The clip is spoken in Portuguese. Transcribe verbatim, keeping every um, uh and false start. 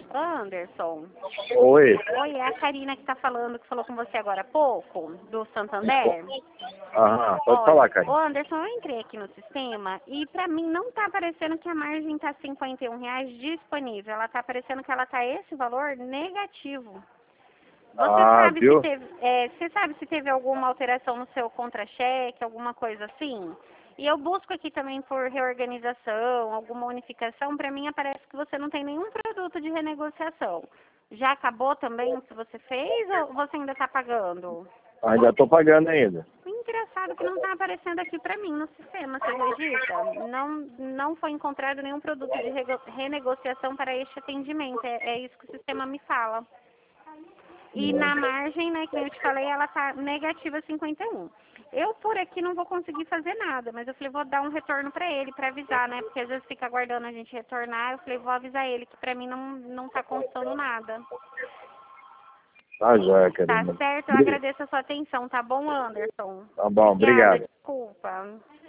Anderson. Oi. Oi, é a Karina que tá falando, que falou com você agora há pouco, do Santander. Aham, pode Olha, falar, Karina. ô Anderson, eu entrei aqui no sistema e pra mim não tá aparecendo que a margem tá cinquenta e um reais disponível. Ela tá aparecendo que ela tá esse valor negativo. Você Ah, sabe se viu? teve, é, você sabe se teve alguma alteração no seu contra-cheque, alguma coisa assim? E eu busco aqui também por reorganização, alguma unificação. Para mim aparece que você não tem nenhum produto de renegociação. Já acabou também o que você fez ou você ainda está pagando? Ainda tô pagando ainda. Engraçado que não está aparecendo aqui para mim no sistema, você acredita? Não, não foi encontrado nenhum produto de rego- renegociação para este atendimento. É, é isso que o sistema me fala. E na margem, né, que eu te falei, ela tá negativa cinquenta e um. Eu por aqui não vou conseguir fazer nada, mas eu falei, vou dar um retorno pra ele, pra avisar, né? Porque às vezes fica aguardando a gente retornar. Eu falei, vou avisar ele que pra mim não, não tá constando nada. Tá joia, Tá Karina. certo? Eu agradeço a sua atenção, tá bom, Anderson? Tá bom, Obrigada, obrigado. desculpa.